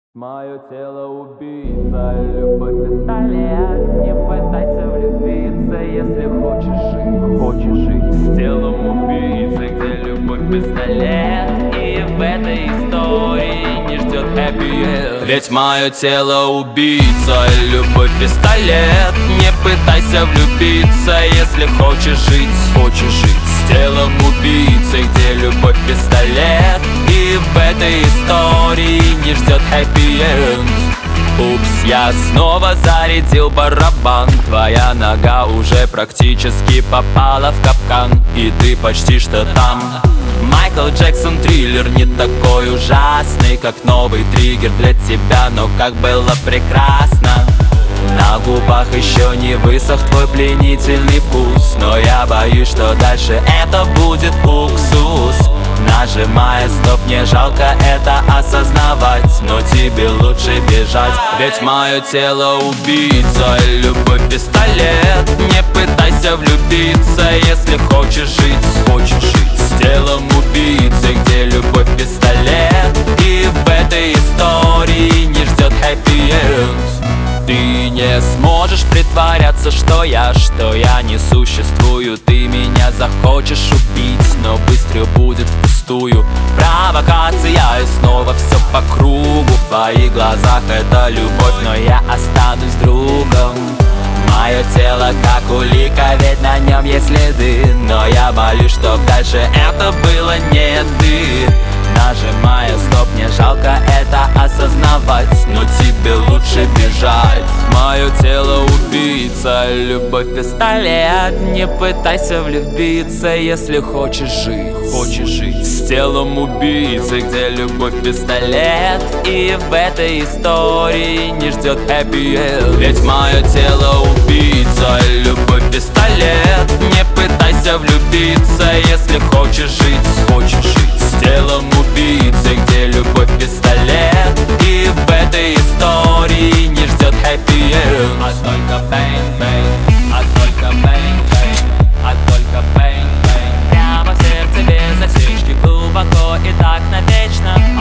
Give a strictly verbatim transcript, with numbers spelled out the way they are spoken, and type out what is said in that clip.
Мое тело убийца, любовь пистолет. Не пытайся влюбиться, если хочешь жить. Хочешь жить с телом убийцы, где любовь пистолет. И в этой истории не ждет happy end. Ведь мое тело убийца, любовь пистолет. Не пытайся влюбиться, если хочешь жить. Хочешь жить с телом убийцы, где любовь пистолет. И в этой истории не ждет happy end. Упс, я снова зарядил барабан. Твоя нога уже практически попала в капкан, и ты почти что там. Майкл Джексон триллер не такой ужасный, как новый триггер для тебя, но как было прекрасно. На губах еще не высох твой пленительный вкус, но я боюсь, что дальше это будет уксус. Нажимая стоп, мне жалко это осознавать, но тебе лучше бежать. Ведь мое тело убийца, любовь пистолет. Не пытайся влюбиться, если хочешь жить. Хочешь жить с телом убийцы, где любовь пистолет. И в этой истории не ждет happy end. Ты не сможешь притворяться, что я, что я не существую. Ты меня захочешь убить, но быстро будет впустую. Провокация, и снова все по кругу. В твоих глазах это любовь, но я останусь другом. Мое тело как улика, ведь на нем есть следы. Но я боюсь, что дальше это было не ты. Нажимая стоп, мне жалко это осознавать, но тебе лучше бежать. Мое тело убийца, любовь пистолет. Не пытайся влюбиться, если хочешь жить. Хочешь жить с телом убийцы, где любовь пистолет. И в этой истории не ждет happy end. Ведь мое тело убийца, любовь пистолет. Не пытайся влюбиться, если хочешь жить. Хочешь жить с телом убийцы, где любовь пистолет. И в этой истории не ждет happy end. А только бэнг-бэнг, а только бэнг-бэнг, а только бэнг-бэнг. Прямо в сердце без осечки, глубоко и так навечно.